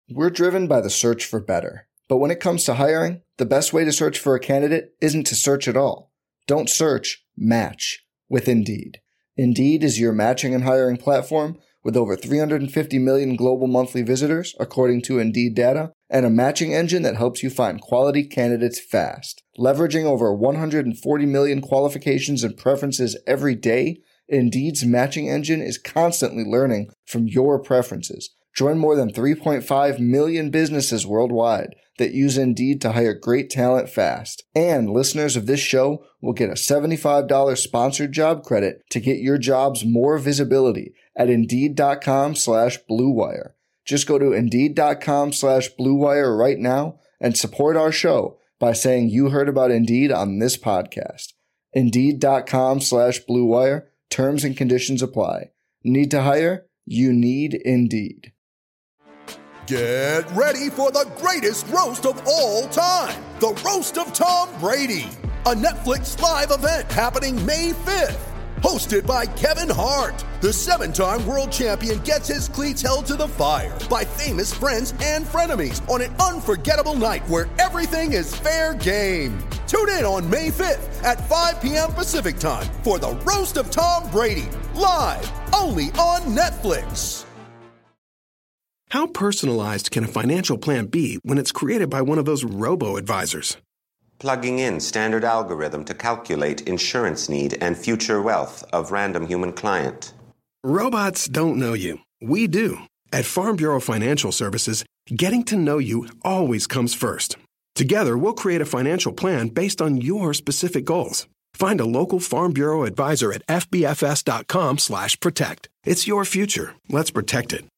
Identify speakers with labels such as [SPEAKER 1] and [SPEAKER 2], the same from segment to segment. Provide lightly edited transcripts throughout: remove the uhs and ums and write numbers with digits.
[SPEAKER 1] We're driven by the search for better. But when it comes to hiring, the best way to search for a candidate isn't to search at all. Don't search, match with Indeed. Indeed is your matching and hiring platform with over 350 million global monthly visitors, according to Indeed data, and a matching engine that helps you find quality candidates fast. Leveraging over 140 million qualifications and preferences every day, Indeed's matching engine is constantly learning from your preferences. Join more than 3.5 million businesses worldwide that use Indeed to hire great talent fast. And listeners of this show will get a $75 sponsored job credit to get your jobs more visibility at Indeed.com/Blue Wire. Just go to Indeed.com/Blue Wire right now and support our show by saying you heard about Indeed on this podcast. Indeed.com/Blue Wire. Terms and conditions apply. Need to hire? You need Indeed.
[SPEAKER 2] Get ready for the greatest roast of all time, the Roast of Tom Brady, a Netflix live event happening May 5th. Hosted by Kevin Hart, the 7-time world champion gets his cleats held to the fire by famous friends and frenemies on an unforgettable night where everything is fair game. Tune in on May 5th at 5 p.m. Pacific time for the Roast of Tom Brady, live only on Netflix.
[SPEAKER 3] How personalized can a financial plan be when it's created by one of those robo-advisors?
[SPEAKER 4] Plugging in standard algorithm to calculate insurance need and future wealth of random human client.
[SPEAKER 3] Robots don't know you. We do. At Farm Bureau Financial Services, getting to know you always comes first. Together, we'll create a financial plan based on your specific goals. Find a local Farm Bureau advisor at fbfs.com/protect. It's your future. Let's protect it.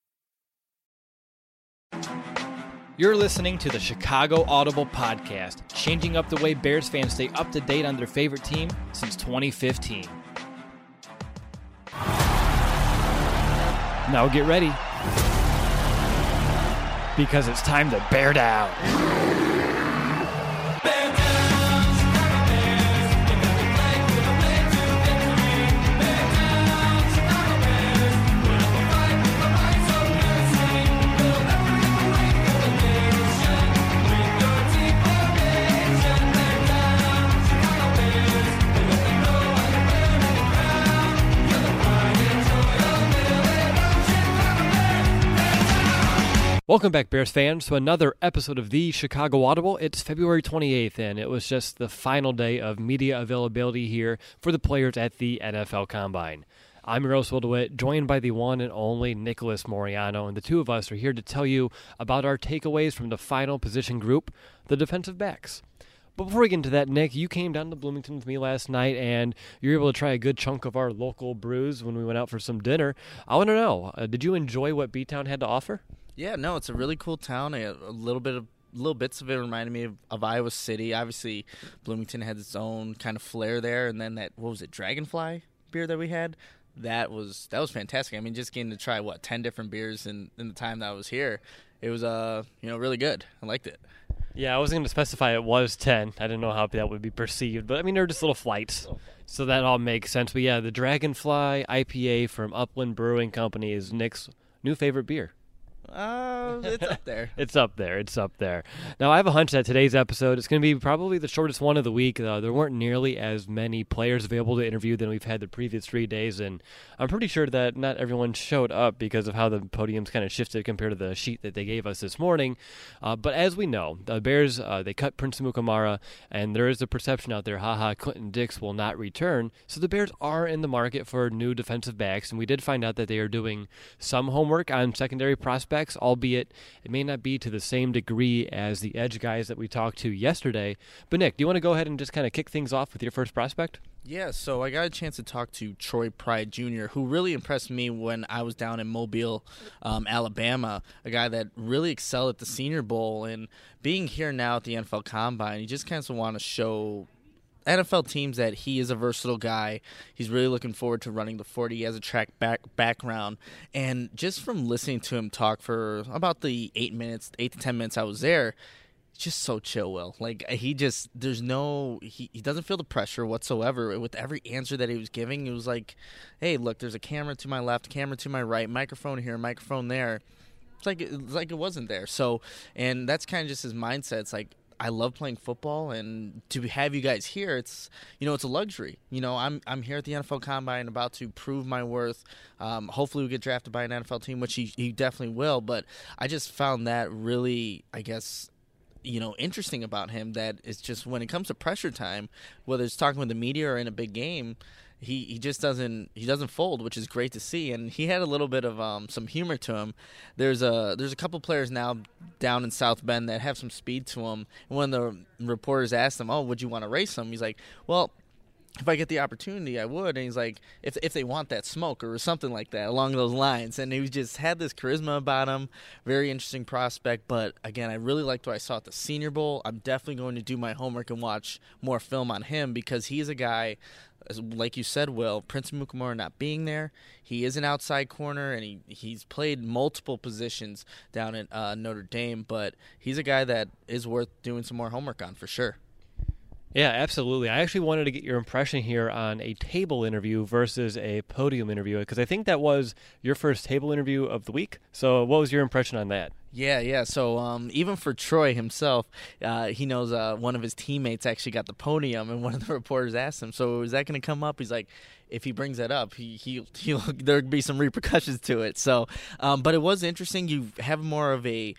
[SPEAKER 5] You're listening to the Chicago Audible Podcast, changing up the way Bears fans stay up to date on their favorite team since 2015. Now get ready, because it's time to bear down. Welcome back, Bears fans, to another episode of the Chicago Audible. It's February 28th, and it was just the final day of media availability here for the players at the NFL Combine. I'm your host, Will DeWitt, joined by the one and only Nicholas Moriano, and the two of us are here to tell you about our takeaways from the final position group, the defensive backs. But before we get into that, Nick, you came down to Bloomington with me last night, and you were able to try a good chunk of our local brews when we went out for some dinner. I want to know, did you enjoy what B-Town had to offer?
[SPEAKER 6] Yeah, no, it's a really cool town. Little bits of it reminded me of Iowa City. Obviously, Bloomington had its own kind of flair there, and then that, what was it, Dragonfly beer that we had? That was fantastic. I mean, just getting to try 10 different beers in the time that I was here. It was really good. I liked it.
[SPEAKER 5] Yeah, I wasn't going to specify it was 10. I didn't know how that would be perceived, but I mean, they're just little flights. So that all makes sense. But yeah, the Dragonfly IPA from Upland Brewing Company is Nick's new favorite beer.
[SPEAKER 6] It's up there.
[SPEAKER 5] It's up there. Now, I have a hunch that today's episode is going to be probably the shortest one of the week. There weren't nearly as many players available to interview than we've had the previous 3 days, and I'm pretty sure that not everyone showed up because of how the podiums kind of shifted compared to the sheet that they gave us this morning. But as we know, the Bears, they cut Prince Amukamara, and there is a perception out there, Clinton Dix will not return. So the Bears are in the market for new defensive backs, and we did find out that they are doing some homework on secondary prospects, albeit it may not be to the same degree as the edge guys that we talked to yesterday. But Nick, do you want to go ahead and just kind of kick things off with your first prospect?
[SPEAKER 6] Yeah, so I got a chance to talk to Troy Pride Jr., who really impressed me when I was down in Mobile, Alabama, a guy that really excelled at the Senior Bowl. And being here now at the NFL Combine, you just kind of want to show NFL teams that he is a versatile guy. He's really looking forward to running the 40. He has a track background. And just from listening to him talk for about the 8 to 10 minutes I was there, just so chill, Will. Like, he doesn't feel the pressure whatsoever. With every answer that he was giving, it was like, hey, look, there's a camera to my left, camera to my right, microphone here, microphone there. it's like it wasn't there. So, and that's kind of just his mindset. It's like, I love playing football, and to have you guys here, it's it's a luxury. I'm here at the NFL Combine, about to prove my worth. Hopefully, we get drafted by an NFL team, which he definitely will. But I just found that really, I guess, interesting about him, that it's just when it comes to pressure time, whether it's talking with the media or in a big game, he just doesn't fold, which is great to see. And he had a little bit of some humor to him. There's a couple players now down in South Bend that have some speed to them. And when the reporters asked him, "Oh, would you want to race them?" He's like, "Well, if I get the opportunity, I would." And he's like, if they want that smoke or something like that along those lines. And he just had this charisma about him. Very interesting prospect. But again, I really liked what I saw at the Senior Bowl. I'm definitely going to do my homework and watch more film on him, because he's a guy, like you said, Will, Prince Amukamara not being there, he is an outside corner, and he's played multiple positions down at Notre Dame. But he's a guy that is worth doing some more homework on for sure.
[SPEAKER 5] Yeah, absolutely. I actually wanted to get your impression here on a table interview versus a podium interview, because I think that was your first table interview of the week. So what was your impression on that?
[SPEAKER 6] Yeah. So even for Troy himself, he knows one of his teammates actually got the podium, and one of the reporters asked him, "So is that going to come up?" He's like, if he brings that up, he'll there'll be some repercussions to it. So, but it was interesting. You have more of a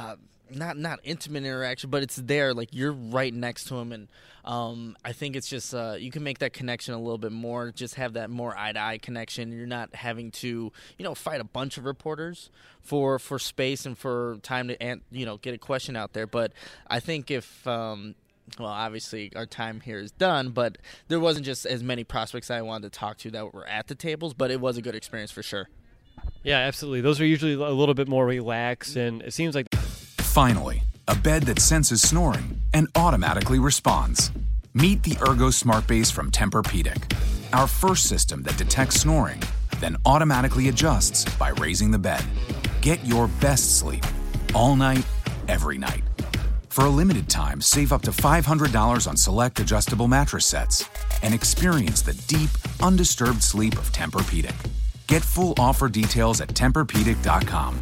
[SPEAKER 6] not intimate interaction, but it's there, like you're right next to him, and I think it's just you can make that connection a little bit more, just have that more eye-to-eye connection. You're not having to fight a bunch of reporters for space and for time to get a question out there. But I think if well, obviously our time here is done, but there wasn't just as many prospects I wanted to talk to that were at the tables, but it was a good experience for sure.
[SPEAKER 5] Yeah, absolutely. Those are usually a little bit more relaxed, and it seems like...
[SPEAKER 7] Finally, a bed that senses snoring and automatically responds. Meet the Ergo Smart Base from Tempur-Pedic, our first system that detects snoring, then automatically adjusts by raising the bed. Get your best sleep, all night, every night. For a limited time, save up to $500 on select adjustable mattress sets and experience the deep, undisturbed sleep of Tempur-Pedic. Get full offer details at TempurPedic.com.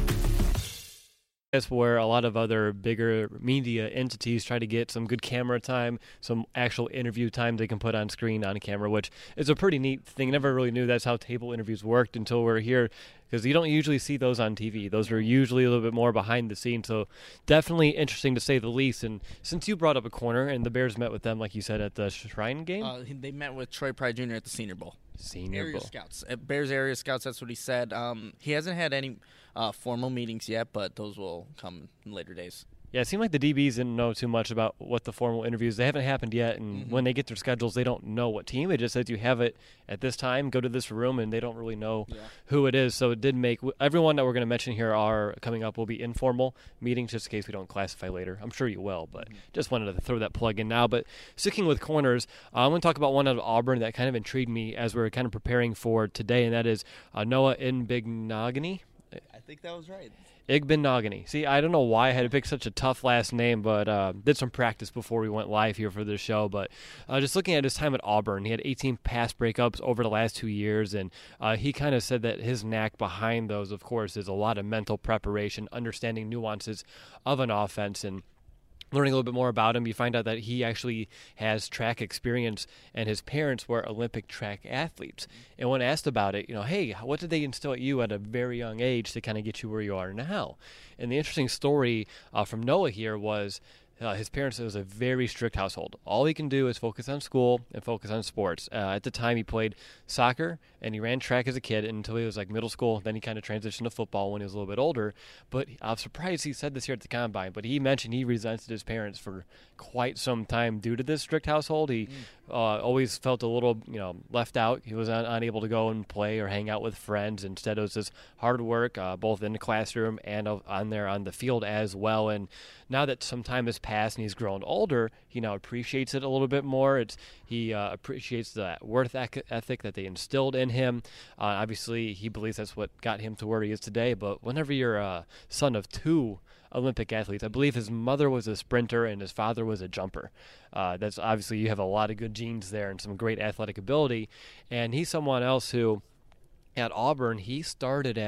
[SPEAKER 5] That's where a lot of other bigger media entities try to get some good camera time, some actual interview time they can put on screen on camera, which is a pretty neat thing. Never really knew that's how table interviews worked until we're here, because you don't usually see those on TV. Those are usually a little bit more behind the scenes, so definitely interesting to say the least. And since you brought up a corner, and the Bears met with them, like you said, at the Shrine game?
[SPEAKER 6] They met with Troy Pride Jr. at the Senior Bowl.
[SPEAKER 5] Area
[SPEAKER 6] Scouts. Bears area scouts, that's what he said. He hasn't had any formal meetings yet, but those will come in later days.
[SPEAKER 5] Yeah, it seemed like the DBs didn't know too much about what the formal interviews. They haven't happened yet, and when they get their schedules, they don't know what team. It just says you have it at this time, go to this room, and they don't really know who it is. So it did make – everyone that we're going to mention here are coming up will be informal meetings, just in case we don't classify later. I'm sure you will, but just wanted to throw that plug in now. But sticking with corners, I'm going to talk about one out of Auburn that kind of intrigued me as we were kind of preparing for today, and that is Noah Igbinoghene.
[SPEAKER 6] I think that was right.
[SPEAKER 5] Igbinoghene. See, I don't know why I had to pick such a tough last name, but did some practice before we went live here for this show. But just looking at his time at Auburn, he had 18 pass breakups over the last 2 years, and he kind of said that his knack behind those, of course, is a lot of mental preparation, understanding nuances of an offense, and learning a little bit more about him, you find out that he actually has track experience, and his parents were Olympic track athletes. And when asked about it, hey, what did they instill at you at a very young age to kind of get you where you are now? And the interesting story from Noah here was his parents, it was a very strict household. All he can do is focus on school and focus on sports. At the time, he played soccer and he ran track as a kid until he was like middle school. Then he kind of transitioned to football when he was a little bit older. But I'm surprised he said this here at the Combine, but he mentioned he resented his parents for quite some time due to this strict household. He always felt a little, left out. He was unable to go and play or hang out with friends. Instead, it was just hard work, both in the classroom and on the field as well. And now that some time has passed and he's grown older, he now appreciates it a little bit more. He appreciates the worth ethic that they instilled in him. Obviously, he believes that's what got him to where he is today. But whenever you're a son of two Olympic athletes, I believe his mother was a sprinter and his father was a jumper. That's obviously, you have a lot of good genes there and some great athletic ability. And he's someone else who, at Auburn, he started at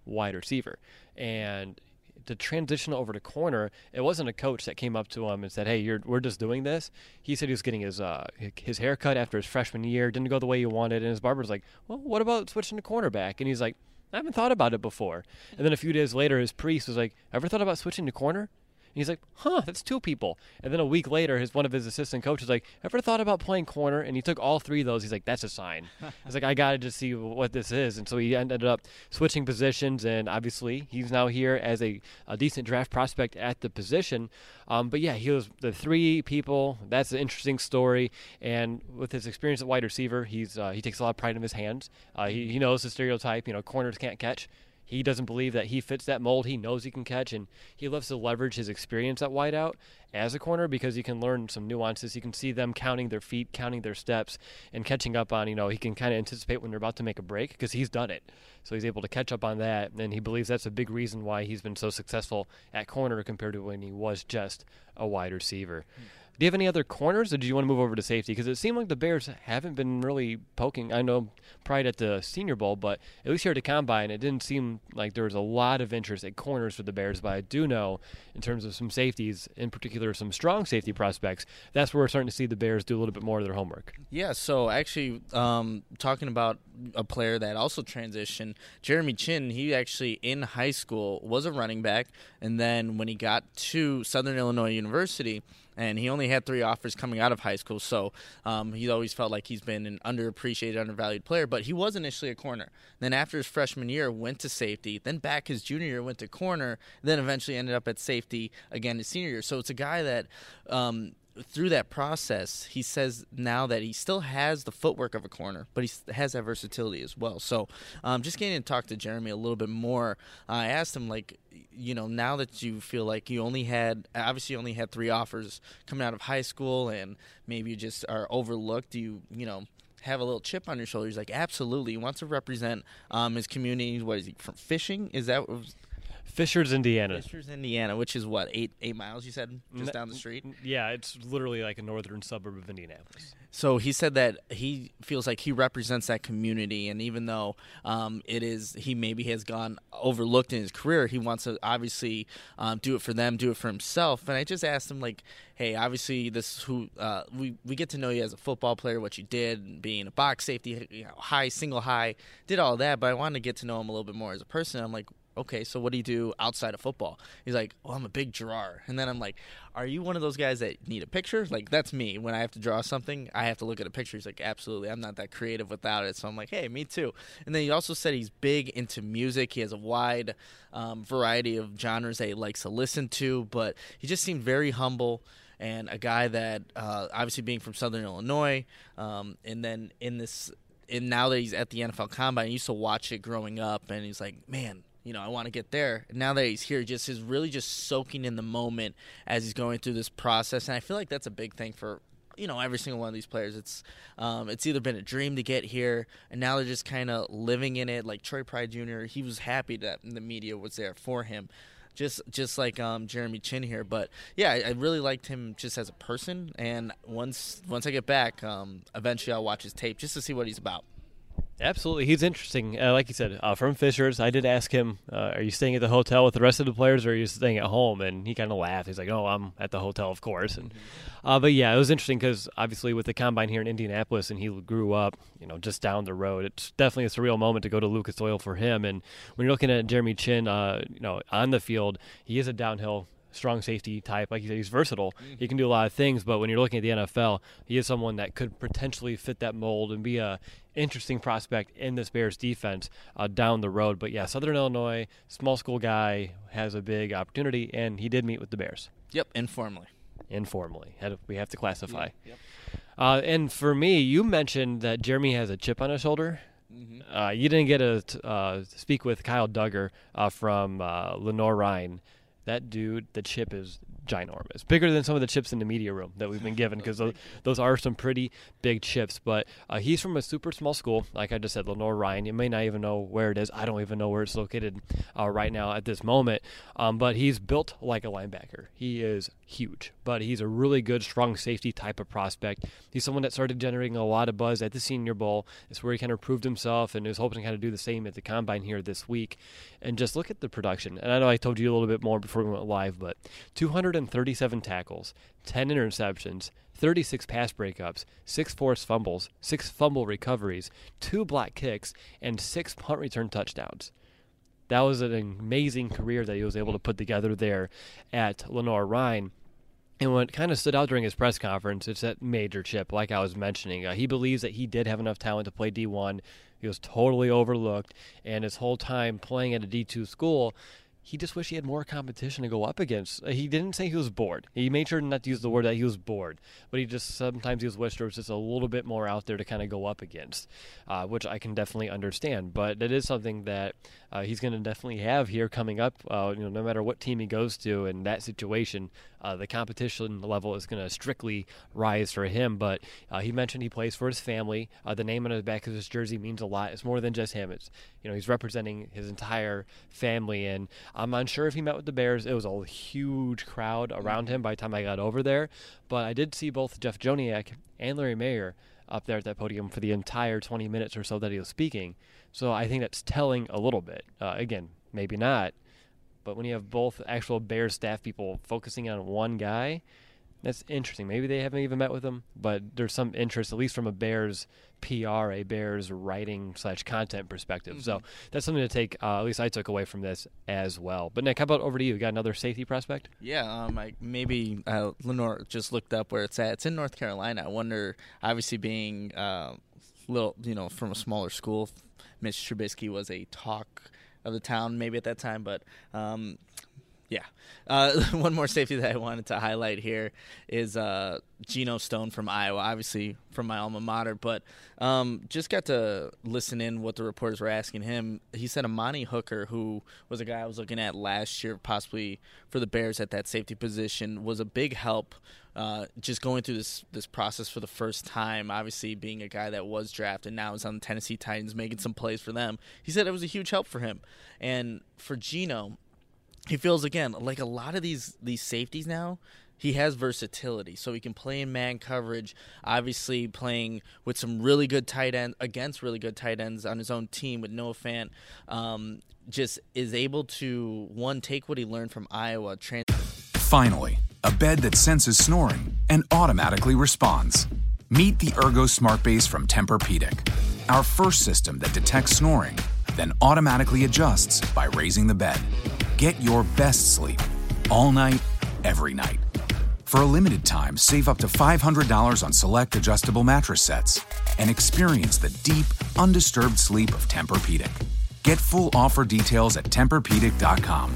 [SPEAKER 5] wide receiver. And to transition over to corner, it wasn't a coach that came up to him and said, hey, we're just doing this. He said he was getting his hair cut after his freshman year, didn't go the way he wanted, and his barber was like, well, what about switching to cornerback? And he's like, I haven't thought about it before. And then a few days later, his priest was like, ever thought about switching to corner? And he's like, that's 2 people. And then a week later, one of his assistant coaches was like, ever thought about playing corner? And he took all 3 of those. He's like, that's a sign. He's like, I got to just see what this is. And so he ended up switching positions, and obviously he's now here as a decent draft prospect at the position. But yeah, he was the 3 people. That's an interesting story. And with his experience at wide receiver, he takes a lot of pride in his hands. He knows the stereotype, corners can't catch. He doesn't believe that he fits that mold. He knows he can catch, and he loves to leverage his experience at wideout as a corner because he can learn some nuances. He can see them counting their feet, counting their steps, and catching up on, he can kind of anticipate when they're about to make a break because he's done it. So he's able to catch up on that, and he believes that's a big reason why he's been so successful at corner compared to when he was just a wide receiver. Do you have any other corners, or do you want to move over to safety? Because it seemed like the Bears haven't been really poking. I know Pride at the Senior Bowl, but at least here at the Combine, it didn't seem like there was a lot of interest at corners for the Bears. But I do know, in terms of some safeties, in particular some strong safety prospects, that's where we're starting to see the Bears do a little bit more of their homework.
[SPEAKER 6] Yeah, so actually talking about a player that also transitioned, Jeremy Chin, he actually in high school was a running back, and then when he got to Southern Illinois University, and he only had 3 offers coming out of high school, so he always felt like he's been an underappreciated, undervalued player, but he was initially a corner. Then after his freshman year, went to safety, then back his junior year, went to corner, then eventually ended up at safety again his senior year. So it's a guy that through that process, he says now that he still has the footwork of a corner, but he has that versatility as well. So just getting to talk to Jeremy a little bit more, I asked him, now that you feel like you only had 3 offers coming out of high school and maybe you just are overlooked, do you have a little chip on your shoulder? He's like, absolutely. He wants to represent his community. What is he, from Fishing? Is that what was...
[SPEAKER 5] Fishers, Indiana.
[SPEAKER 6] Fishers, Indiana, which is what, 8 miles, you said, just down the street?
[SPEAKER 5] Yeah, it's literally like a northern suburb of Indianapolis.
[SPEAKER 6] So he said that he feels like he represents that community, and even though he maybe has gone overlooked in his career, he wants to obviously do it for them, do it for himself. And I just asked him, hey, obviously this is who we get to know you as a football player, what you did, being a box safety, high, single high, did all that, but I wanted to get to know him a little bit more as a person. I'm like, okay, so what do you do outside of football? He's like, I'm a big drawer. And then I'm like, are you one of those guys that need a picture? That's me. When I have to draw something, I have to look at a picture. He's like, absolutely. I'm not that creative without it. So I'm like, hey, me too. And then he also said he's big into music. He has a wide variety of genres that he likes to listen to, but he just seemed very humble and a guy that obviously being from Southern Illinois, and then and now that he's at the NFL Combine, I used to watch it growing up, and he's like, man, I want to get there. And now that he's here, just is really just soaking in the moment as he's going through this process. And I feel like that's a big thing for, every single one of these players. It's either been a dream to get here, and now they're just kind of living in it. Like Troy Pride Jr., he was happy that the media was there for him, just like Jeremy Chin here. But yeah, I really liked him just as a person. And once I get back, eventually I'll watch his tape just to see what he's about.
[SPEAKER 5] Absolutely. He's interesting. Like you said, from Fishers, I did ask him, are you staying at the hotel with the rest of the players, or are you staying at home? And he kind of laughed. He's like, oh, I'm at the hotel, of course. And but yeah, it was interesting because obviously with the Combine here in Indianapolis, and he grew up, just down the road, it's definitely a surreal moment to go to Lucas Oil for him. And when you're looking at Jeremy Chin, on the field, he is a downhill strong safety type. Like you said, he's versatile. He can do a lot of things, but when you're looking at the NFL, he is someone that could potentially fit that mold and be a interesting prospect in this Bears defense down the road. But yeah, Southern Illinois, small school guy, has a big opportunity, and he did meet with the Bears.
[SPEAKER 6] Yep, informally.
[SPEAKER 5] We have to classify.
[SPEAKER 6] Yep.
[SPEAKER 5] And for me, you mentioned that Jeremy has a chip on his shoulder. Mm-hmm. You didn't get to speak with Kyle Duggar from Lenore Rhine. That dude, the chip is ginormous, bigger than some of the chips in the media room that we've been given, because those are some pretty big chips. But he's from a super small school, like I just said, Lenoir-Rhyne. You may not even know where it is. I don't even know where it's located right now at this moment. But he's built like a linebacker. He is huge, but he's a really good, strong safety type of prospect. He's someone that started generating a lot of buzz at the Senior Bowl. It's where he kind of proved himself, and is hoping to kind of do the same at the Combine here this week. And just look at the production. And I know I told you a little bit more before we went live, but 237 tackles, 10 interceptions, 36 pass breakups, 6 forced fumbles, 6 fumble recoveries, 2 block kicks, and 6 punt return touchdowns. That was an amazing career that he was able to put together there at Lenoir-Rhyne. And what kind of stood out during his press conference, it's that major chip, like I was mentioning. He believes that he did have enough talent to play D1. He was totally overlooked, and his whole time playing at a D2 school, he just wished he had more competition to go up against. He didn't say he was bored. He made sure not to use the word that he was bored, but sometimes he wished there was just a little bit more out there to kind of go up against, which I can definitely understand. But it is something that he's going to definitely have here coming up. No matter what team he goes to in that situation, the competition level is going to strictly rise for him. But he mentioned he plays for his family. The name on the back of his jersey means a lot. It's more than just him. It's he's representing his entire family, and I'm unsure if he met with the Bears. It was a huge crowd around him by the time I got over there. But I did see both Jeff Joniak and Larry Mayer up there at that podium for the entire 20 minutes or so that he was speaking. So I think that's telling a little bit. Again, maybe not. But when you have both actual Bears staff people focusing on one guy, that's interesting. Maybe they haven't even met with him, but there's some interest, at least from a Bears PR, a Bears writing/content perspective. So that's something to take, at least I took away from this as well. But Nick, how about over to you? You got another safety prospect?
[SPEAKER 6] Yeah, Lenore just looked up where it's at. It's in North Carolina. I wonder, obviously being from a smaller school, Mitch Trubisky was a talk of the town maybe at that time, but one more safety that I wanted to highlight here is Geno Stone from Iowa, obviously from my alma mater, but just got to listen in what the reporters were asking him. He said Amani Hooker, who was a guy I was looking at last year possibly for the Bears at that safety position, was a big help just going through this process for the first time, obviously being a guy that was drafted, now is on the Tennessee Titans making some plays for them. He said it was a huge help for him. And for Geno, he feels, again, like a lot of these safeties now, he has versatility. So he can play in man coverage, obviously playing with some really good tight ends, against really good tight ends on his own team with Noah Fant. Just is able to, one, take what he learned from Iowa.
[SPEAKER 7] Finally, a bed that senses snoring and automatically responds. Meet the Ergo Smart Base from Tempur-Pedic, our first system that detects snoring, then automatically adjusts by raising the bed. Get your best sleep all night, every night. For a limited time, save up to $500 on select adjustable mattress sets and experience the deep, undisturbed sleep of Tempur-Pedic. Get full offer details at TempurPedic.com.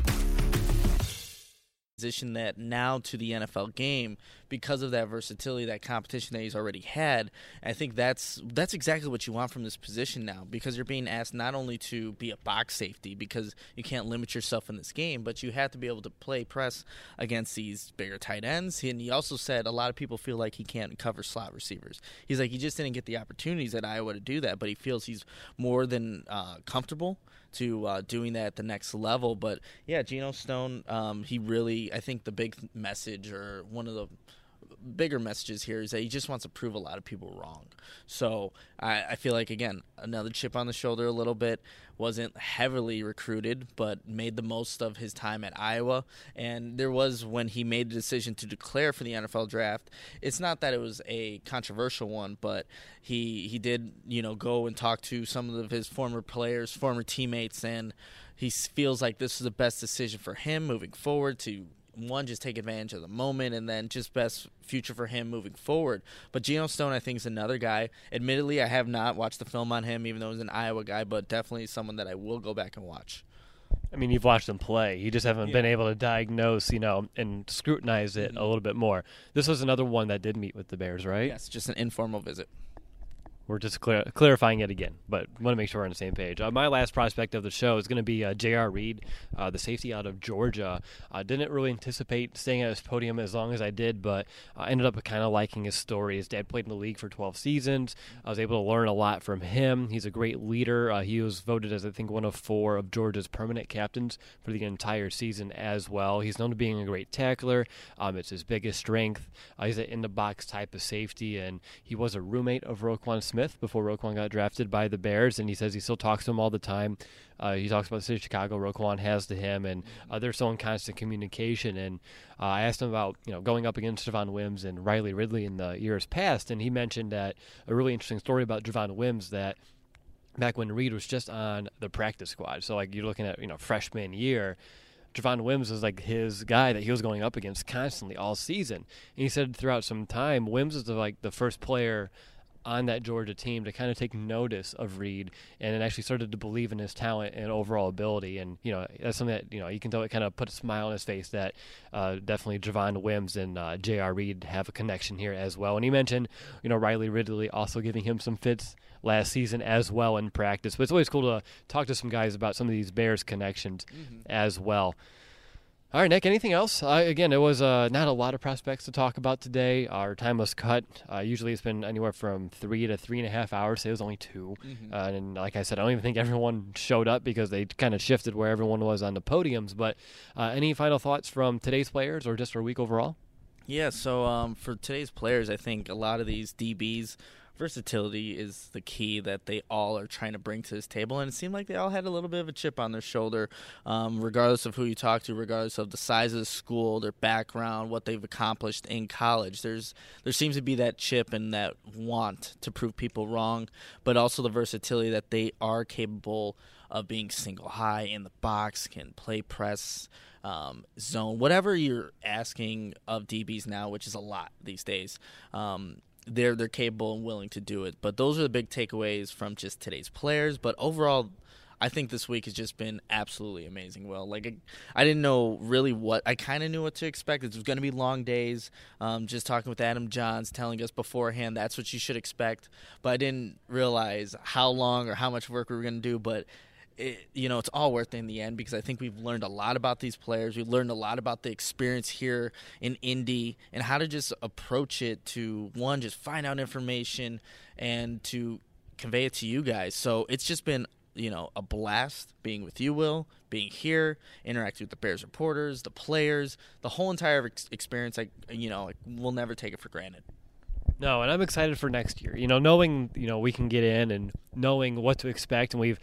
[SPEAKER 6] Position that now to the NFL game because of that versatility, that competition that he's already had. I think that's exactly what you want from this position now, because you're being asked not only to be a box safety because you can't limit yourself in this game, but you have to be able to play press against these bigger tight ends. And he also said a lot of people feel like he can't cover slot receivers. He's like, he just didn't get the opportunities at Iowa to do that, but he feels he's more than comfortable to doing that at the next level. But yeah, Geno Stone, he really, I think the big message, or one of the bigger messages here, is that he just wants to prove a lot of people wrong. So I feel like, again, another chip on the shoulder a little bit. Wasn't heavily recruited, but made the most of his time at Iowa. And there was, when he made the decision to declare for the NFL draft, it's not that it was a controversial one, but he did, go and talk to some of his former players, former teammates, and he feels like this is the best decision for him moving forward to, one, just take advantage of the moment, and then just best future for him moving forward. But Geno Stone, I think, is another guy. Admittedly, I have not watched the film on him, even though he's an Iowa guy, but definitely someone that I will go back and watch.
[SPEAKER 5] I mean, you've watched him play. You just haven't been able to diagnose, and scrutinize it a little bit more. This was another one that did meet with the Bears, right?
[SPEAKER 6] Yes, just an informal visit.
[SPEAKER 5] We're just clarifying it again, but want to make sure we're on the same page. My last prospect of the show is going to be J.R. Reed, the safety out of Georgia. Didn't really anticipate staying at his podium as long as I did, but I ended up kind of liking his story. His dad played in the league for 12 seasons. I was able to learn a lot from him. He's a great leader. He was voted as, I think, one of 4 of Georgia's permanent captains for the entire season as well. He's known to being a great tackler. It's his biggest strength. He's an in-the-box type of safety, and he was a roommate of Roquan Smith before Roquan got drafted by the Bears, and he says he still talks to him all the time. He talks about the city of Chicago Roquan has to him, and they're still in constant communication. And I asked him about going up against Javon Wims and Riley Ridley in the years past, and he mentioned that a really interesting story about Javon Wims, that back when Reed was just on the practice squad, so like you're looking at freshman year, Javon Wims was like his guy that he was going up against constantly all season. And he said throughout some time, Wims was the first player on that Georgia team to kind of take notice of Reed and actually started to believe in his talent and overall ability. And, that's something that, you can tell it kind of put a smile on his face that definitely Javon Wims and J.R. Reed have a connection here as well. And he mentioned, Riley Ridley also giving him some fits last season as well in practice. But it's always cool to talk to some guys about some of these Bears connections as well. All right, Nick, anything else? Again, it was not a lot of prospects to talk about today. Our time was cut. Usually it's been anywhere from 3 to 3.5 hours. Today was only 2. And like I said, I don't even think everyone showed up because they kind of shifted where everyone was on the podiums. But any final thoughts from today's players or just our week overall?
[SPEAKER 6] Yeah, so for today's players, I think a lot of these DBs, versatility is the key that they all are trying to bring to this table, and it seemed like they all had a little bit of a chip on their shoulder, regardless of who you talk to, regardless of the size of the school, their background, what they've accomplished in college. There seems to be that chip and that want to prove people wrong, but also the versatility that they are capable of being single high in the box, can play press, zone, whatever you're asking of DBs now, which is a lot these days. They're capable and willing to do it. But those are the big takeaways from just today's players. But overall, I think this week has just been absolutely amazing, Will. Like, I didn't know really what – I kind of knew what to expect. It was going to be long days. Just talking with Adam Johns, telling us beforehand that's what you should expect. But I didn't realize how long or how much work we were going to do. But it's all worth it in the end, because I think we've learned a lot about these players. We've learned a lot about the experience here in Indy and how to just approach it to, one, just find out information and to convey it to you guys. So it's just been, a blast being with you, Will, being here, interacting with the Bears reporters, the players, the whole entire experience. We'll never take it for granted.
[SPEAKER 5] No, and I'm excited for next year. Knowing, we can get in and knowing what to expect. And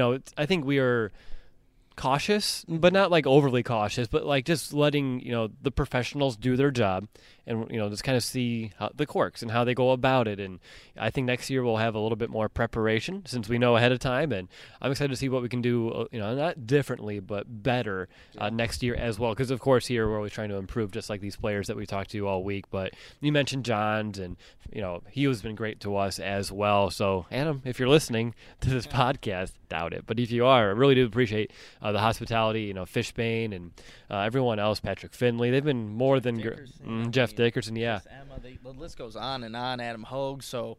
[SPEAKER 5] I think we are cautious, but not like overly cautious, but like just letting, the professionals do their job and, just kind of see the quirks and how they go about it. And I think next year we'll have a little bit more preparation since we know ahead of time. And I'm excited to see what we can do, not differently, but better next year as well. Because, of course, here we're always trying to improve, just like these players that we talked to all week. But you mentioned Johns, and, he has been great to us as well. So, Adam, if you're listening to this podcast, doubt it. But if you are, I really do appreciate the hospitality, Fishbane and everyone else, Patrick Finley. They've been more than Jeff Dickerson, yeah.
[SPEAKER 6] Emma, the list goes on and on. Adam Hogue, so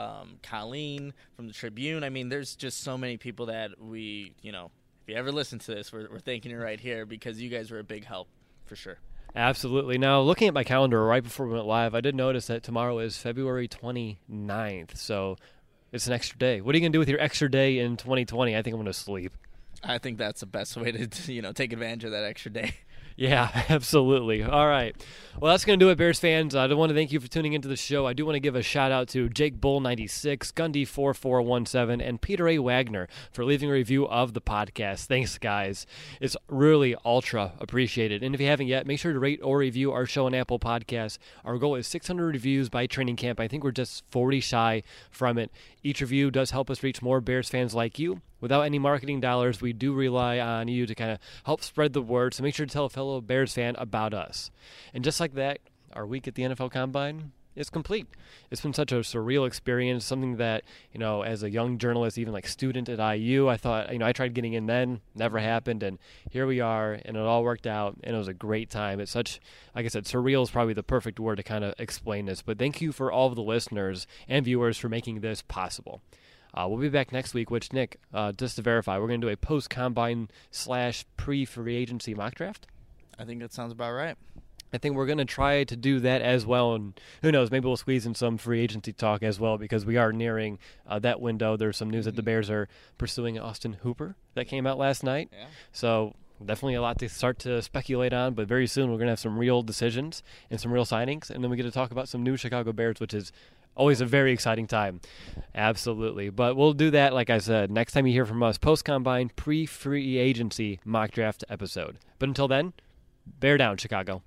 [SPEAKER 6] Colleen from the Tribune. I mean, there's just so many people that we, if you ever listen to this, we're thanking you right here, because you guys were a big help for sure.
[SPEAKER 5] Absolutely. Now, looking at my calendar right before we went live, I did notice that tomorrow is February 29th, so it's an extra day. What are you going to do with your extra day in 2020? I think I'm going to sleep.
[SPEAKER 6] I think that's the best way to, take advantage of that extra day.
[SPEAKER 5] Yeah, absolutely. All right. Well, that's going to do it, Bears fans. I do want to thank you for tuning into the show. I do want to give a shout-out to Jake Bull96, Gundy4417, and Peter A. Wagner for leaving a review of the podcast. Thanks, guys. It's really ultra appreciated. And if you haven't yet, make sure to rate or review our show on Apple Podcasts. Our goal is 600 reviews by training camp. I think we're just 40 shy from it. Each review does help us reach more Bears fans like you. Without any marketing dollars, we do rely on you to kind of help spread the word, so make sure to tell a fellow Bears fan about us. And just like that, our week at the NFL Combine is complete. It's been such a surreal experience, something that, as a young journalist, even like student at IU, I thought, I tried getting in then, never happened, and here we are, and it all worked out, and it was a great time. It's such, like I said, surreal is probably the perfect word to kind of explain this, but thank you for all of the listeners and viewers for making this possible. We'll be back next week, which, Nick, just to verify, we're going to do a post-combine / pre-free agency mock draft?
[SPEAKER 6] I think that sounds about right.
[SPEAKER 5] I think we're going to try to do that as well, and who knows, maybe we'll squeeze in some free agency talk as well, because we are nearing that window. There's some news that the Bears are pursuing Austin Hooper that came out last night. Yeah. So definitely a lot to start to speculate on, but very soon we're going to have some real decisions and some real signings, and then we get to talk about some new Chicago Bears, which is always a very exciting time. Absolutely. But we'll do that, like I said, next time you hear from us, post-combine, pre-free agency mock draft episode. But until then, bear down, Chicago.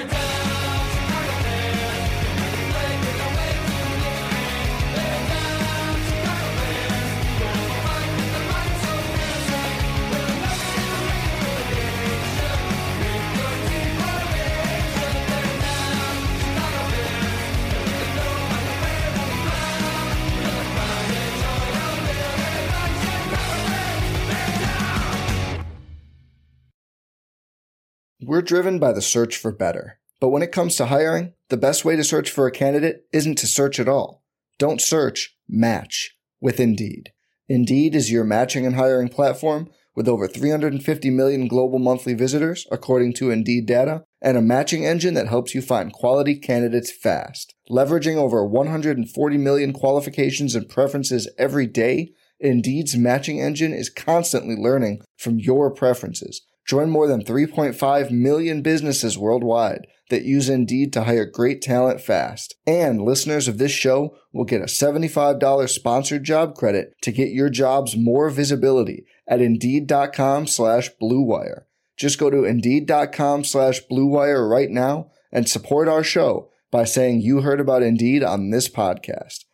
[SPEAKER 1] We're driven by the search for better. But when it comes to hiring, the best way to search for a candidate isn't to search at all. Don't search, match with Indeed. Indeed is your matching and hiring platform with over 350 million global monthly visitors, according to Indeed data, and a matching engine that helps you find quality candidates fast. Leveraging over 140 million qualifications and preferences every day, Indeed's matching engine is constantly learning from your preferences. Join more than 3.5 million businesses worldwide that use Indeed to hire great talent fast. And listeners of this show will get a $75 sponsored job credit to get your jobs more visibility at Indeed.com/Blue Wire. Just go to Indeed.com/Blue Wire right now and support our show by saying you heard about Indeed on this podcast.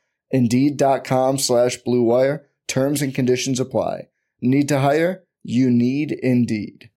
[SPEAKER 1] Indeed.com/Blue Wire. Terms and conditions apply. Need to hire? You need Indeed.